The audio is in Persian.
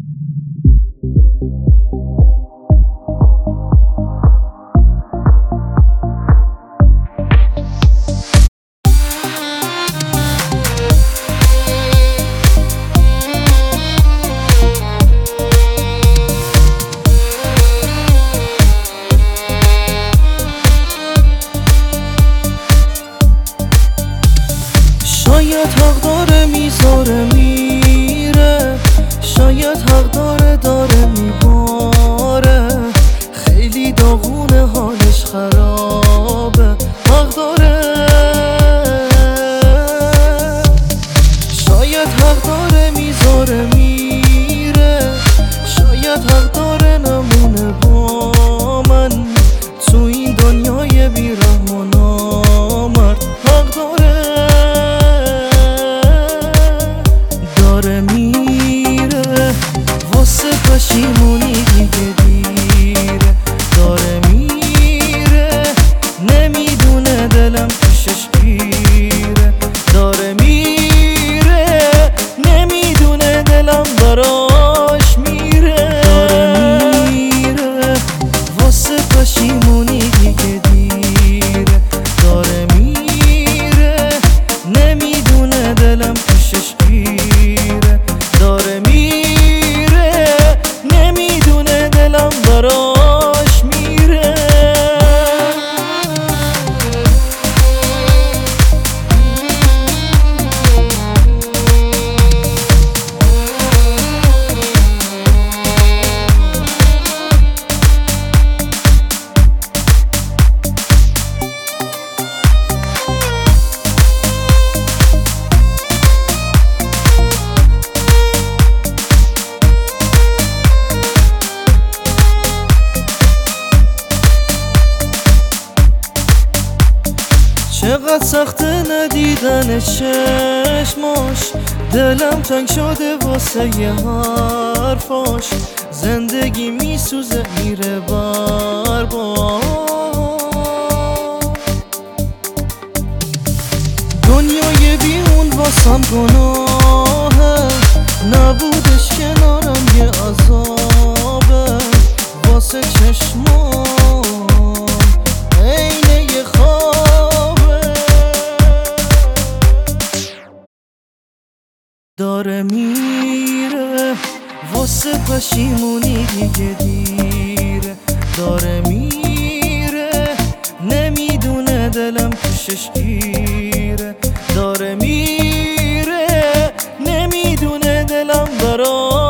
شاید حق داره میذاره میره، شاید حق داره میباره، خیلی داغونه حالش خرابه، حق داره. شاید حق داره میذاره میره، شاید حق داره نمونه با من تو این دنیای بی‌رحم و نامرد، حق داره. داره میره واسه پشیمونی دیگه دیره، داره میره نمیدونه دلم پیشش گیره، داره میره نمیدونه دلم براش میره، داره میره واسه پشیمونی دیگه دیره، داره میره نمیدونه دلم پیشش گیره، داره میره نمیدونه دلم براش میره. چقدر سخته ندیدن چشماش، دلم تنگ شده واسه یه حرفاش، زندگی میسوزه میره برباد، دنیای بیون واسم گناهه، نبودش کنارم یه عذابه، واسه چشمام عین یه خوابه، داره میره واسه پشیمونی دیگه دیره، داره میره نمیدونه دلم پیشش گیره، داره میره نمیدونه دلم برا